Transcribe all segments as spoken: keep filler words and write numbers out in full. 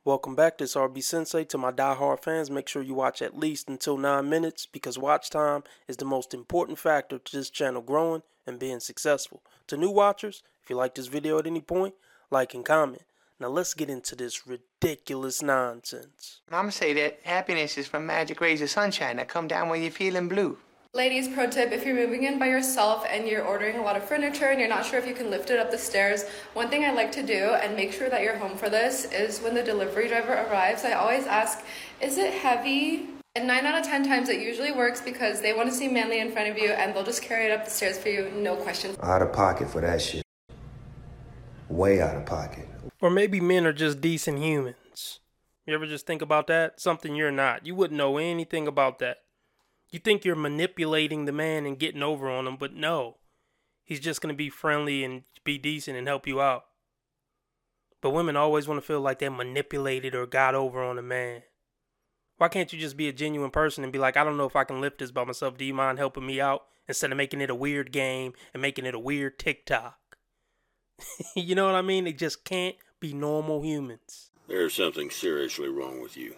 Welcome back, this is R B Sensei. To my diehard fans, make sure you watch at least until nine minutes because watch time is the most important factor to this channel growing and being successful. To new watchers, if you like this video at any point, like and comment. Now let's get into this ridiculous nonsense. Mama say that happiness is from magic rays of sunshine that come down when you're feeling blue. Ladies, pro tip, if you're moving in by yourself and you're ordering a lot of furniture and you're not sure if you can lift it up the stairs, one thing I like to do, and make sure that you're home for this, is when the delivery driver arrives, I always ask, is it heavy? And nine out of ten times it usually works because they want to see manly in front of you and they'll just carry it up the stairs for you, no questions. Out of pocket for that shit. Way out of pocket. Or maybe men are just decent humans. You ever just think about that? Something you're not. You wouldn't know anything about that. You think you're manipulating the man and getting over on him, but no. He's just going to be friendly and be decent and help you out. But women always want to feel like they're manipulated or got over on a man. Why can't you just be a genuine person and be like, I don't know if I can lift this by myself. Do you mind helping me out? Instead of making it a weird game and making it a weird TikTok. You know what I mean? They just can't be normal humans. There's something seriously wrong with you.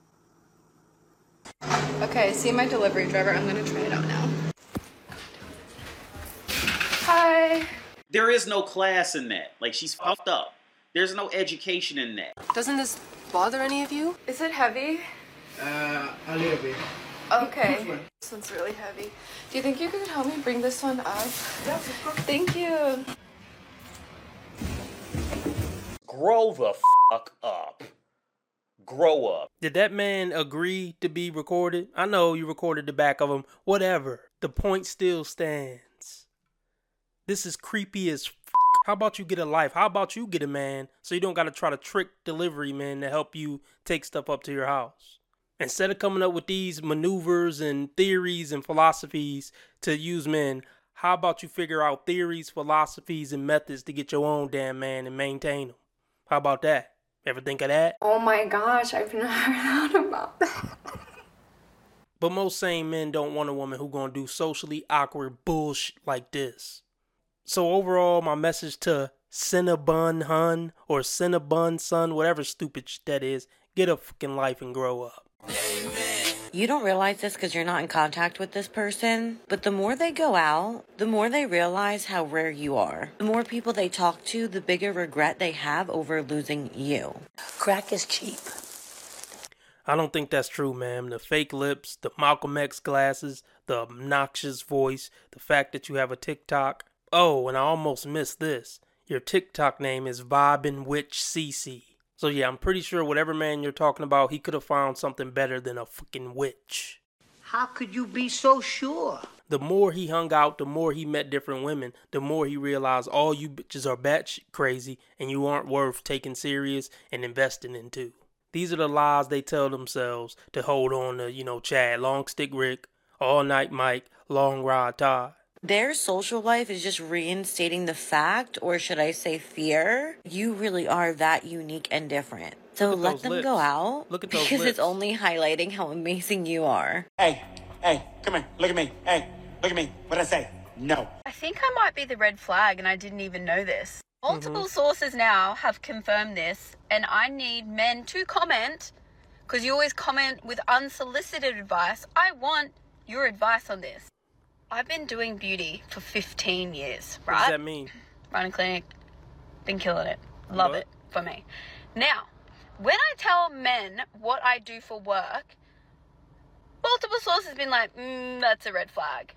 Okay, see my delivery driver. I'm going to try it out now. Hi. There is no class in that. Like, she's fucked up. There's no education in that. Doesn't this bother any of you? Is it heavy? Uh, a little bit. Okay. This one's really heavy. Do you think you could help me bring this one up? Yes, of course. Thank you. Grow the fuck up. Grow up. Did that man agree to be recorded? I know you recorded the back of him. Whatever. The point still stands. This is creepy as f***. How about you get a life? How about you get a man so you don't got to try to trick delivery men to help you take stuff up to your house? Instead of coming up with these maneuvers and theories and philosophies to use men, how about you figure out theories, philosophies, and methods to get your own damn man and maintain them? How about that? Ever think of that? Oh my gosh, I've never thought about that. But most sane men don't want a woman who gonna do socially awkward bullshit like this. So overall, my message to Cinnabon Hun or Cinnabon Son, whatever stupid shit that is, get a fucking life and grow up. You don't realize this because you're not in contact with this person, but the more they go out, the more they realize how rare you are. The more people they talk to, the bigger regret they have over losing you. Crack is cheap. I don't think that's true, ma'am. The fake lips, the Malcolm X glasses, the obnoxious voice, the fact that you have a TikTok. Oh, and I almost missed this. Your TikTok name is Vibin' Witch Cece. So yeah, I'm pretty sure whatever man you're talking about, he could have found something better than a fucking witch. How could you be so sure? The more he hung out, the more he met different women, the more he realized all you bitches are batshit crazy and you aren't worth taking serious and investing into. These are the lies they tell themselves to hold on to, you know, Chad, Long Stick Rick, All Night Mike, Long Rod Todd. Their social life is just reinstating the fact, or should I say fear, you really are that unique and different. So let them lips. go out. Look at those because lips. it's only highlighting how amazing you are. Hey, hey, come here, look at me. Hey, look at me. What'd I say? No. I think I might be the red flag and I didn't even know this. Multiple mm-hmm. sources now have confirmed this, and I need men to comment, because you always comment with unsolicited advice. I want your advice on this. I've been doing beauty for fifteen years, right? What does that mean? Run a clinic, been killing it. Love what? it for me. Now, when I tell men what I do for work, multiple sources have been like, mm, that's a red flag.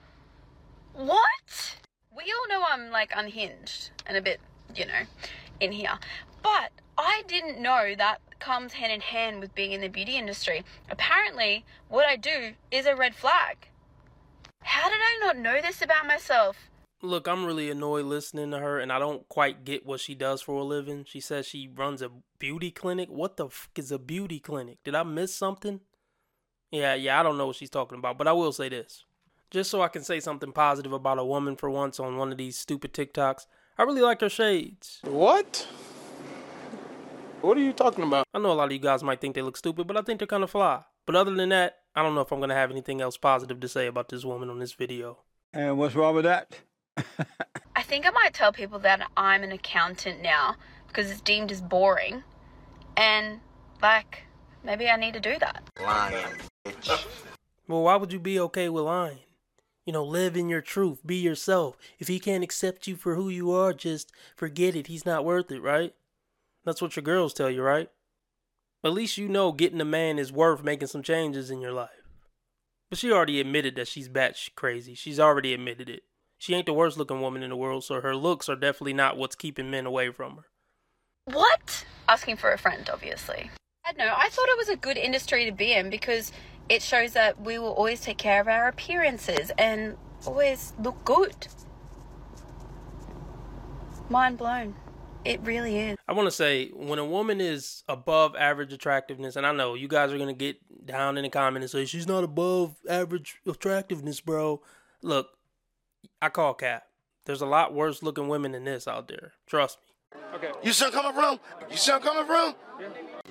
What? We all know I'm like unhinged and a bit, you know, in here. But I didn't know that comes hand in hand with being in the beauty industry. Apparently, what I do is a red flag. How did I not know this about myself? Look, I'm really annoyed listening to her, and I don't quite get what she does for a living. She says she runs a beauty clinic. What the fuck is a beauty clinic? Did I miss something? Yeah, yeah, I don't know what she's talking about, but I will say this. Just so I can say something positive about a woman for once on one of these stupid TikToks, I really like her shades. What? What are you talking about? I know a lot of you guys might think they look stupid, but I think they're kind of fly. But other than that, I don't know if I'm going to have anything else positive to say about this woman on this video. And what's wrong with that? I think I might tell people that I'm an accountant now because it's deemed as boring. And, like, maybe I need to do that. Lying, bitch. Well, why would you be okay with lying? You know, live in your truth. Be yourself. If he can't accept you for who you are, just forget it. He's not worth it, right? That's what your girls tell you, right? At least you know getting a man is worth making some changes in your life. But she already admitted that she's batshit crazy. She's already admitted it. She ain't the worst looking woman in the world, so her looks are definitely not what's keeping men away from her. What? Asking for a friend, obviously. I don't know. I thought it was a good industry to be in because it shows that we will always take care of our appearances and always look good. Mind blown. It really is. I want to say, when a woman is above average attractiveness, and I know you guys are going to get down in the comments and say, she's not above average attractiveness, bro. Look, I call cap. There's a lot worse looking women than this out there. Trust me. Okay. You see where I'm coming from? You see where I'm coming from? Yeah.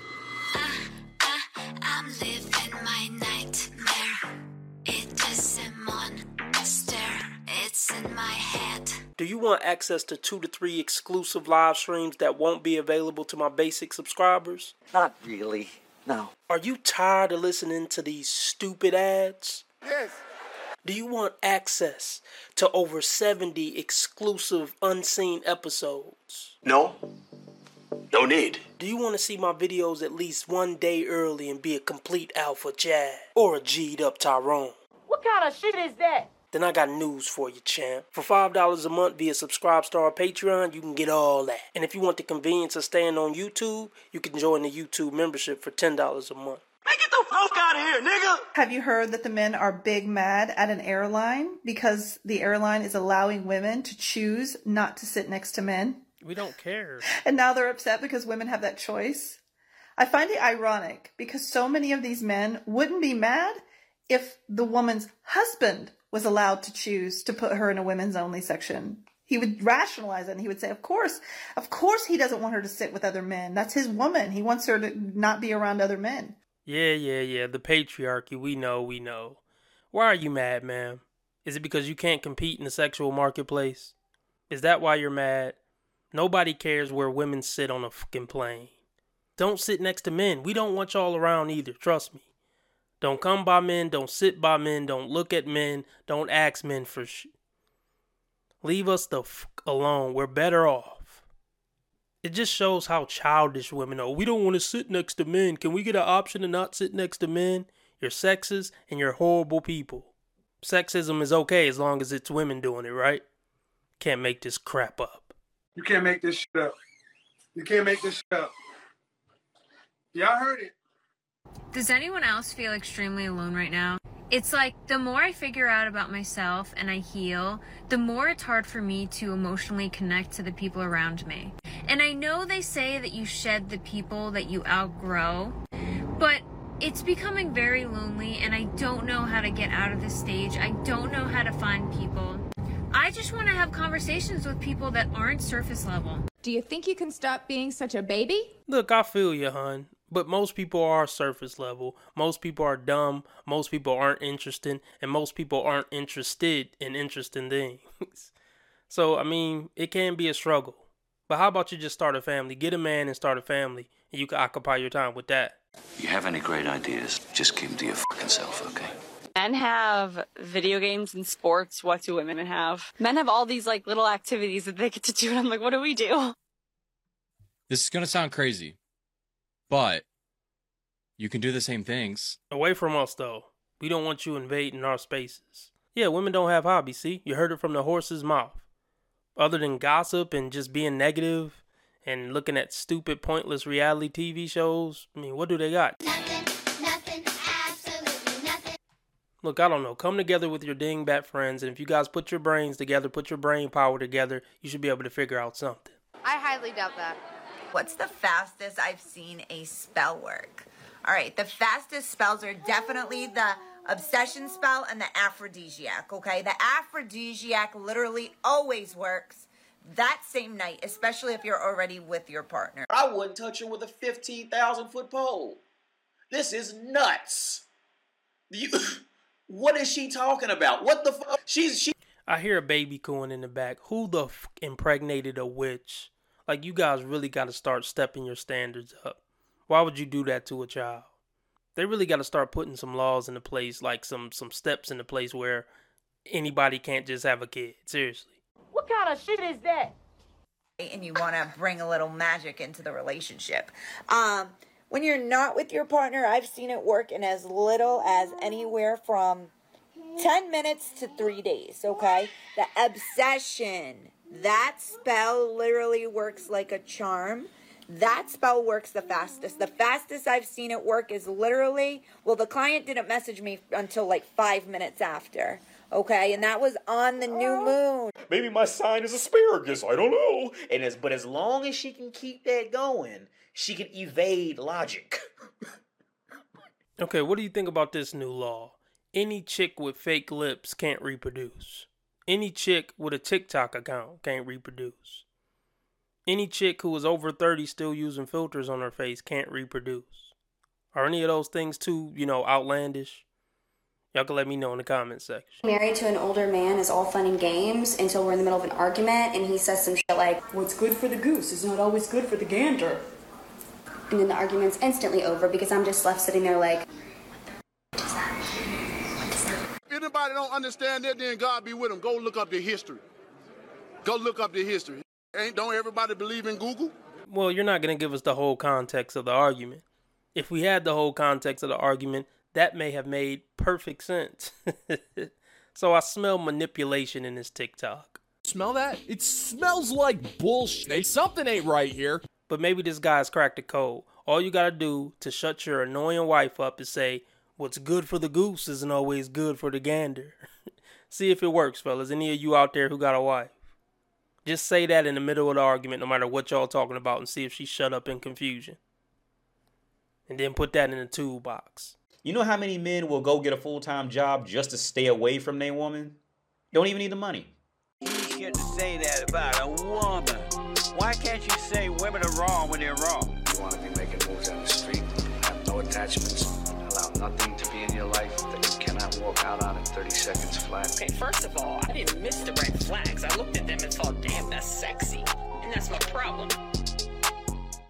I'm living my nightmare. It is a monster. It's in my head. Do you want access to two to three exclusive live streams that won't be available to my basic subscribers? Not really, no. Are you tired of listening to these stupid ads? Yes. Do you want access to over seventy exclusive unseen episodes? No. No need. Do you want to see my videos at least one day early and be a complete alpha Chad? Or a G'd up Tyrone? What kind of shit is that? Then I got news for you, champ. For five dollars a month via Subscribestar or Patreon, you can get all that. And if you want the convenience of staying on YouTube, you can join the YouTube membership for ten dollars a month. Man, get the fuck out of here, nigga! Have you heard that the men are big mad at an airline because the airline is allowing women to choose not to sit next to men? We don't care. And now they're upset because women have that choice. I find it ironic because so many of these men wouldn't be mad if the woman's husband was allowed to choose to put her in a women's only section. He would rationalize it and he would say, of course, of course he doesn't want her to sit with other men. That's his woman. He wants her to not be around other men. Yeah, yeah, yeah. The patriarchy. We know, we know. Why are you mad, ma'am? Is it because you can't compete in the sexual marketplace? Is that why you're mad? Nobody cares where women sit on a fucking plane. Don't sit next to men. We don't want y'all around either. Trust me. Don't come by men. Don't sit by men. Don't look at men. Don't ask men for shit. Leave us the fuck alone. We're better off. It just shows how childish women are. We don't want to sit next to men. Can we get an option to not sit next to men? You're sexist and you're horrible people. Sexism is okay as long as it's women doing it, right? Can't make this crap up. You can't make this shit up. You can't make this shit up. Y'all heard it. Does anyone else feel extremely alone right now? It's like the more I figure out about myself and I heal, the more it's hard for me to emotionally connect to the people around me. And I know they say that you shed the people that you outgrow, but it's becoming very lonely and I don't know how to get out of this stage. I don't know how to find people. I just want to have conversations with people that aren't surface level. Do you think you can stop being such a baby? Look, I feel you, hun. But most people are surface level. Most people are dumb. Most people aren't interesting. And most people aren't interested in interesting things. So, I mean, it can be a struggle. But how about you just start a family? Get a man and start a family. And you can occupy your time with that. If you have any great ideas, just keep them to your fucking self, okay? Men have video games and sports. What do women have? Men have all these like little activities that they get to do. And I'm like, what do we do? This is going to sound crazy. But you can do the same things. Away from us, though. We don't want you invading our spaces. Yeah, women don't have hobbies, see? You heard it from the horse's mouth. Other than gossip and just being negative and looking at stupid, pointless reality T V shows, I mean, what do they got? Nothing, nothing, absolutely nothing. Look, I don't know. Come together with your dingbat friends, and if you guys put your brains together, put your brain power together, you should be able to figure out something. I highly doubt that. What's the fastest I've seen a spell work? All right, the fastest spells are definitely the obsession spell and the aphrodisiac, okay? The aphrodisiac literally always works that same night, especially if you're already with your partner. I wouldn't touch her with a fifteen thousand foot pole. This is nuts. You, what is she talking about? What the fuck? She's, she... I hear a baby cooing in the back. Who the fuck impregnated a witch? Like, you guys really got to start stepping your standards up. Why would you do that to a child? They really got to start putting some laws into place, like some, some steps into place where anybody can't just have a kid. Seriously. What kind of shit is that? And you want to bring a little magic into the relationship. Um, when you're not with your partner, I've seen it work in as little as anywhere from ten minutes to three days, okay? The obsession, that spell literally works like a charm. That spell works the fastest. The fastest I've seen it work is literally, well, the client didn't message me until like five minutes after, okay? And that was on the new moon. Maybe my sign is asparagus. I don't know. And as but as long as she can keep that going, she can evade logic. Okay, what do you think about this new law? Any chick with fake lips can't reproduce. Any chick with a TikTok account can't reproduce. Any chick who is over thirty still using filters on her face can't reproduce. Are any of those things too, you know, outlandish? Y'all can let me know in the comment section. Married to an older man is all fun and games until we're in the middle of an argument and he says some shit like, "What's good for the goose is not always good for the gander." And then the argument's instantly over because I'm just left sitting there like, If anybody don't understand that, then God be with them. Go look up the history. Go look up the history. Ain't don't everybody believe in Google? Well, you're not going to give us the whole context of the argument. If we had the whole context of the argument, that may have made perfect sense. So I smell manipulation in this TikTok. Smell that? It smells like bullshit. Something ain't right here. But maybe this guy's cracked the code. All you got to do to shut your annoying wife up is say, "What's good for the goose isn't always good for the gander." See if it works, fellas. Any of you out there who got a wife. Just say that in the middle of the argument, no matter what y'all talking about, and see if she shut up in confusion. And then put that in the toolbox. You know how many men will go get a full-time job just to stay away from their woman? Don't even need the money. You shouldn't say that about a woman. Why can't you say women are wrong when they're wrong? You want to be making moves on the street, have no attachments, allow nothing to be in your life that you cannot walk out on in thirty seconds flat. Okay, first of all, I didn't miss the red flags. I looked at them and thought, damn, that's sexy. And that's my problem.